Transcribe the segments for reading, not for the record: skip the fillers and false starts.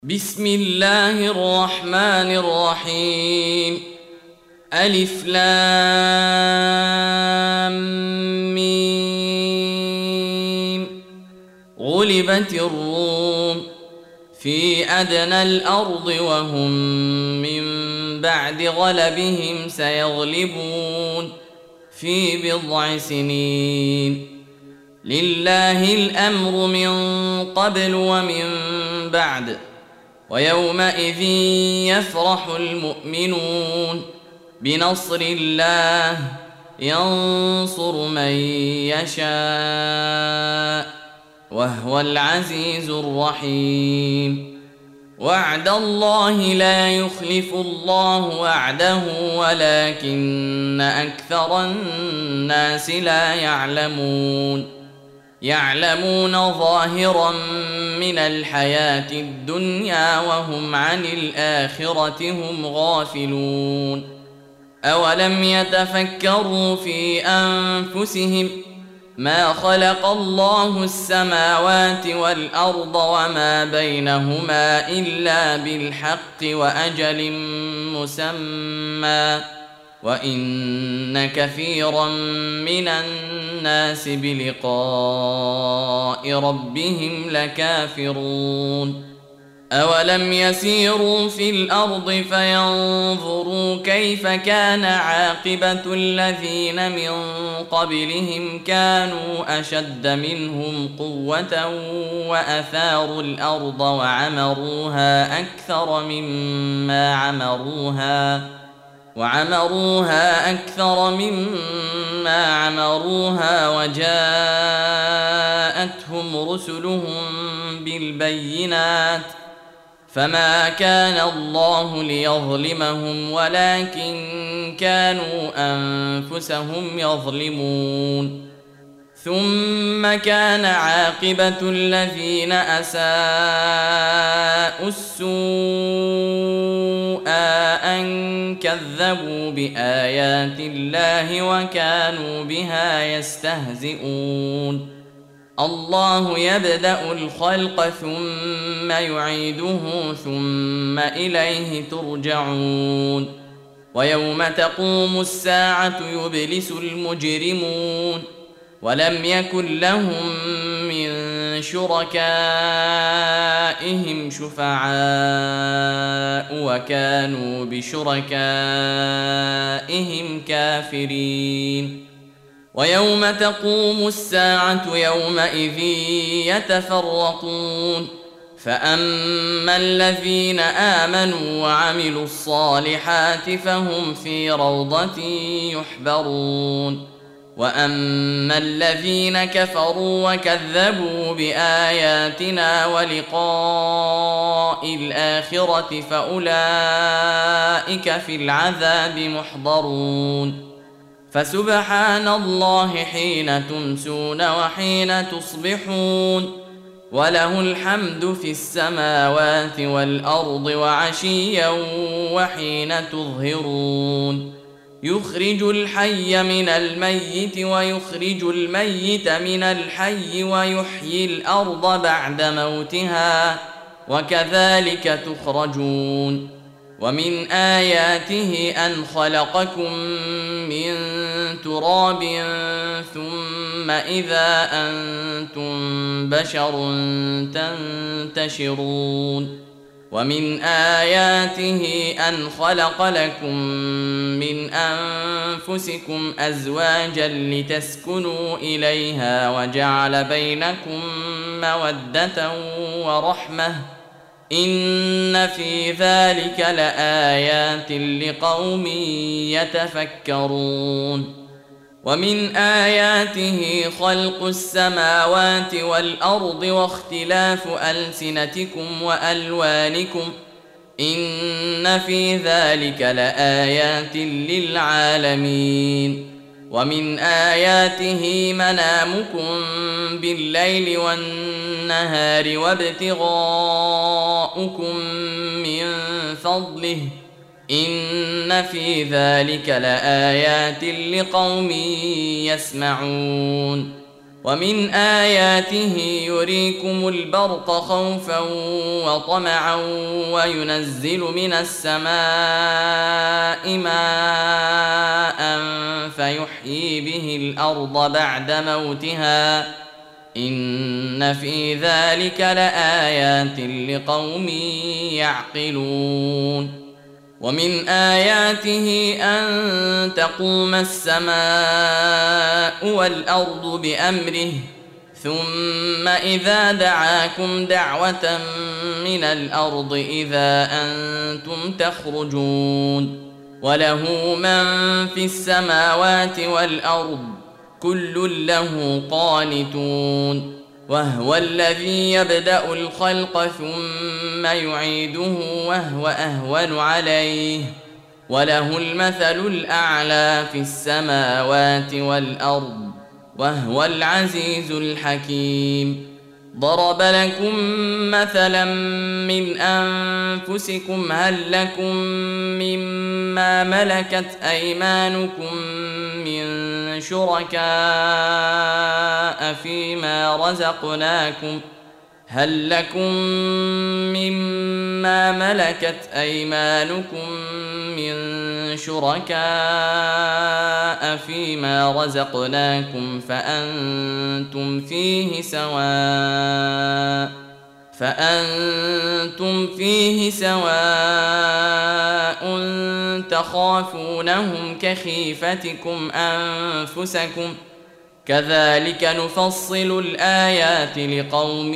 بسم الله الرحمن الرحيم. ألف لام ميم. غلبت الروم في أدنى الأرض وهم من بعد غلبهم سيغلبون في بضع سنين. لله الأمر من قبل ومن بعد، ويومئذ يفرح المؤمنون بنصر الله ينصر من يشاء وهو العزيز الرحيم. وعد الله لا يخلف الله وعده ولكن أكثر الناس لا يعلمون ظاهرا من الحياة الدنيا وهم عن الآخرة هم غافلون. أولم يتفكروا في أنفسهم ما خلق الله السماوات والأرض وما بينهما إلا بالحق وأجل مسمى، وإن كثيرا من الناس بلقاء ربهم لكافرون. أولم يسيروا في الأرض فينظروا كيف كان عاقبة الذين من قبلهم كانوا أشد منهم قوة وأثاروا الأرض وعمروها أكثر مما عمروها وجاءتهم رسلهم بالبينات، فما كان الله ليظلمهم ولكن كانوا أنفسهم يظلمون. ثم كان عاقبة الذين أساءوا السوء أن كذبوا بآيات الله وكانوا بها يستهزئون. الله يبدأ الخلق ثم يعيده ثم إليه ترجعون. ويوم تقوم الساعة يبلس المجرمون ولم يكن لهم من شركائهم شفعاء وكانوا بشركائهم كافرين. ويوم تقوم الساعة يومئذ يتفرقون، فأما الذين آمنوا وعملوا الصالحات فهم في روضة يحبرون، وأما الذين كفروا وكذبوا بآياتنا ولقاء الآخرة فأولئك في العذاب محضرون. فسبحان الله حين تمسون وحين تصبحون، وله الحمد في السماوات والأرض وعشيا وحين تظهرون. يخرج الحي من الميت ويخرج الميت من الحي ويحيي الأرض بعد موتها وكذلك تخرجون. ومن آياته أن خلقكم من تراب ثم إذا أنتم بشر تنتشرون. ومن آياته أن خلق لكم من أنفسكم أزواجا لتسكنوا إليها وجعل بينكم مودة ورحمة، إن في ذلك لآيات لقوم يتفكرون. ومن آياته خلق السماوات والأرض واختلاف ألسنتكم وألوانكم، إن في ذلك لآيات للعالمين. ومن آياته منامكم بالليل والنهار وابتغاؤكم من فضله، إن في ذلك لآيات لقوم يسمعون. ومن آياته يريكم البرق خوفا وطمعا وينزل من السماء ماء فيحيي به الأرض بعد موتها إن في ذلك لآيات لقوم يعقلون ومن آياته أن تقوم السماء والأرض بأمره ثم إذا دعاكم دعوة من الأرض إذا أنتم تخرجون وله من في السماوات والأرض كل له قانتون وهو الذي يبدأ الخلق ثم يعيده وهو أهون عليه وله المثل الأعلى في السماوات والأرض وهو العزيز الحكيم ضرب لكم مثلا من أنفسكم هل لكم مما ملكت أيمانكم من شركاء فيما رزقناكم هل لكم مما ملكت أيمانكم من شركاء فيما رزقناكم فأنتم فيه سواء تخافونهم كخيفتكم أنفسكم كذلك نفصل الآيات لقوم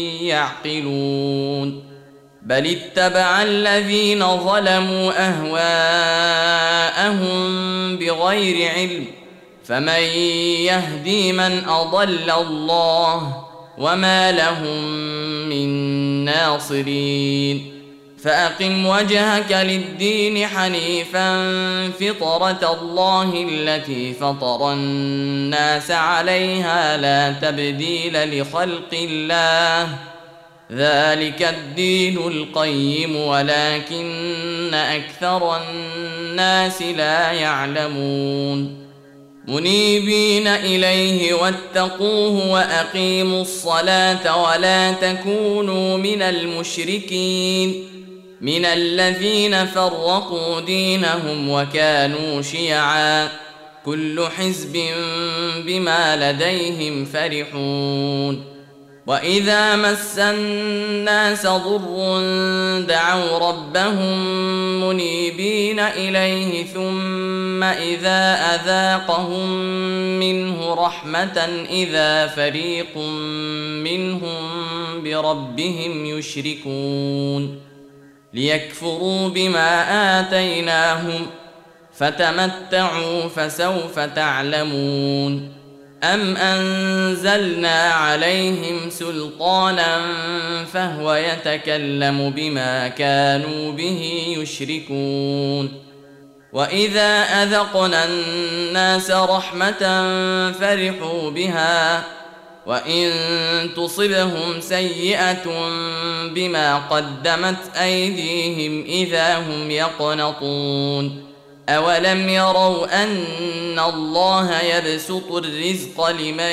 يعقلون بل اتبع الذين ظلموا أهواءهم بغير علم فمن يهدي من أضل الله وما لهم من ناصرين فأقم وجهك للدين حنيفا فطرة الله التي فطر الناس عليها لا تبديل لخلق الله ذلك الدين القيم ولكن أكثر الناس لا يعلمون منيبين إليه واتقوه وأقيموا الصلاة ولا تكونوا من المشركين من الذين فرقوا دينهم وكانوا شيعا كل حزب بما لديهم فرحون وإذا مس الناس ضر دعوا ربهم منيبين إليه ثم إذا أذاقهم منه رحمة إذا فريق منهم بربهم يشركون ليكفروا بما آتيناهم فتمتعوا فسوف تعلمون أم أنزلنا عليهم سلطانا فهو يتكلم بما كانوا به يشركون وإذا أذقنا الناس رحمة فرحوا بها وإن تصبهم سيئة بما قدمت أيديهم إذا هم يقنطون أولم يروا أن الله يبسط الرزق لمن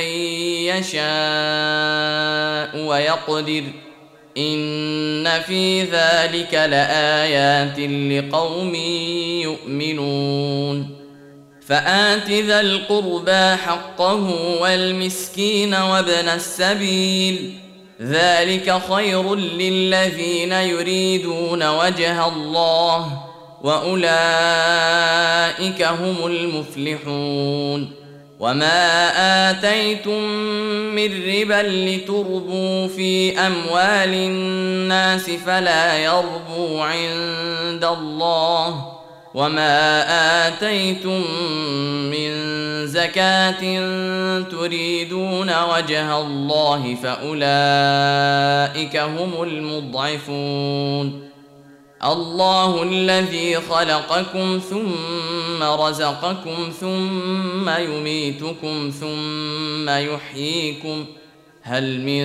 يشاء ويقدر إن في ذلك لآيات لقوم يؤمنون فآت ذا القربى حقه والمسكين وابن السبيل ذلك خير للذين يريدون وجه الله وأولئك هم المفلحون وما آتيتم من ربا لتربوا في أموال الناس فلا يربو عند الله وما آتيتم من زكاة تريدون وجه الله فأولئك هم المضعفون الله الذي خلقكم ثم رزقكم ثم يميتكم ثم يحييكم هل من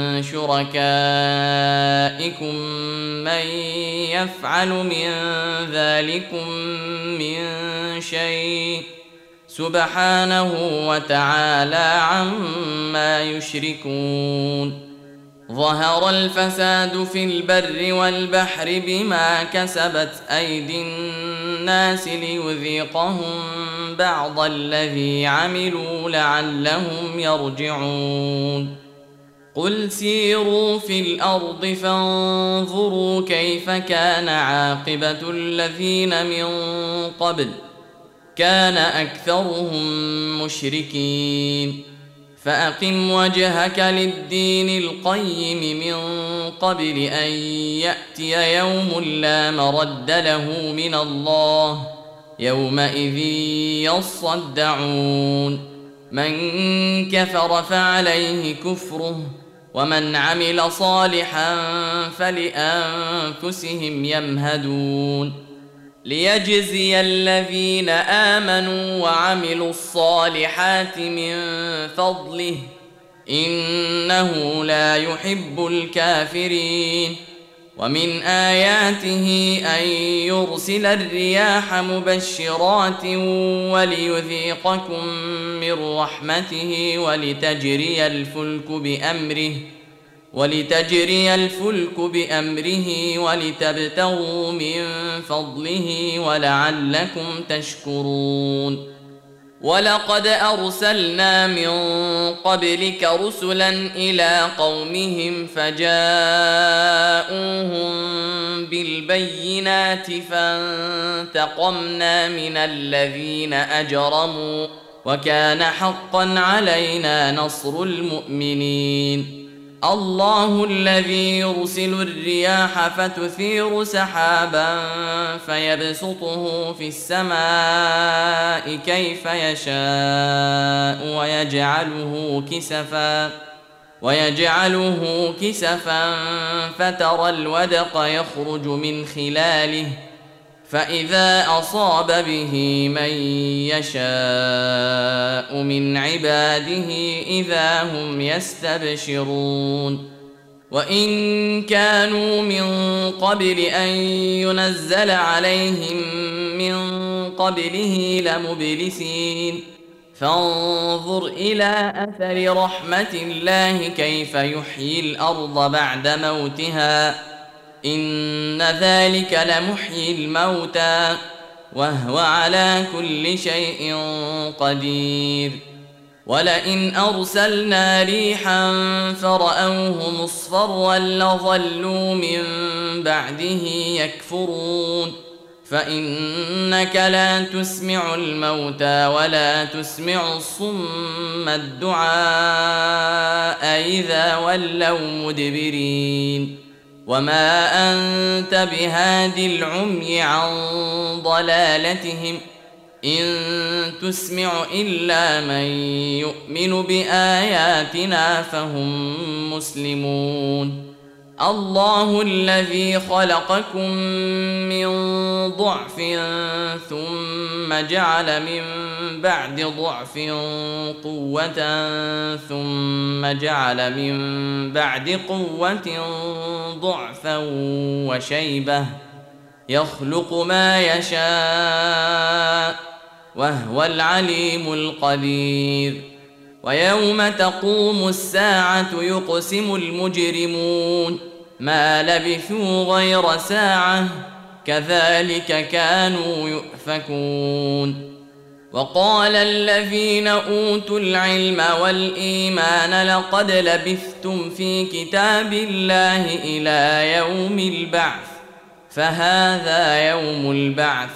شركائكم من يفعل من ذلكم من شيء سبحانه وتعالى عما يشركون. ظهر الفساد في البر والبحر بما كسبت أيدي الناس ليذيقهم بعض الذي عملوا لعلهم يرجعون. قل سيروا في الأرض فانظروا كيف كان عاقبة الذين من قبل كان أكثرهم مشركين. فأقم وجهك للدين القيم من قبل أن يأتي يوم لا مرد له من الله يومئذ يصدعون. من كفر فعليه كفره ومن عمل صالحا فلأنفسهم يمهدون. ليجزي الذين آمنوا وعملوا الصالحات من فضله إنه لا يحب الكافرين. ومن آياته أن يرسل الرياح مبشرات وليذيقكم من رحمته ولتجري الفلك بأمره ولتبتغوا من فضله ولعلكم تشكرون. ولقد أرسلنا من قبلك رسلا إلى قومهم فجاءوهم بالبينات فانتقمنا من الذين أجرموا وكان حقا علينا نصر المؤمنين. الله الذي يرسل الرياح فتثير سحابا فيبسطه في السماء كيف يشاء ويجعله كسفا فترى الودق يخرج من خلاله فإذا أصاب به من يشاء من عباده إذا هم يستبشرون. وإن كانوا من قبل أن ينزل عليهم من قبله لمبلسين. فانظر إلى أثر رحمة الله كيف يحيي الأرض بعد موتها إن ذلك لمحيي الموتى وهو على كل شيء قدير. ولئن أرسلنا ريحا فرأوه مصفرا لظلوا من بعده يكفرون. فإنك لا تسمع الموتى ولا تسمع الصم الدعاء إذا ولوا مدبرين. وما أنت بهاد العمي عن ضلالتهم إن تسمع إلا من يؤمن بآياتنا فهم مسلمون. الله الذي خلقكم من ضعف ثم جعل من بعد ضعف قوة ثم جعل من بعد قوة ضعفا وشيبة يخلق ما يشاء وهو العليم القدير. ويوم تقوم الساعة يقسم المجرمون ما لبثوا غير ساعة كذلك كانوا يؤفكون. وقال الذين أوتوا العلم والإيمان لقد لبثتم في كتاب الله إلى يوم البعث فهذا يوم البعث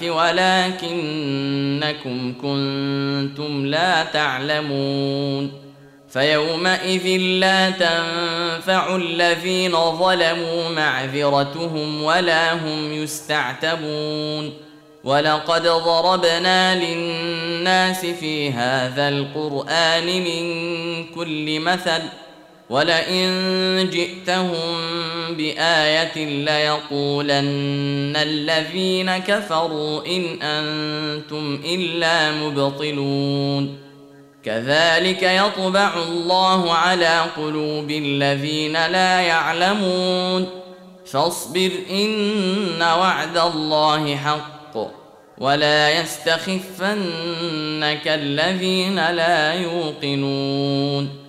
ولكنكم كنتم لا تعلمون. فيومئذ لا تنفع الذين ظلموا معذرتهم ولا هم يستعتبون. ولقد ضربنا للناس في هذا القرآن من كل مثل ولئن جئتهم بآية ليقولن الذين كفروا إن أنتم إلا مبطلون. كذلك يطبع الله على قلوب الذين لا يعلمون. فاصبر إن وعد الله حق ولا يستخفنك الذين لا يوقنون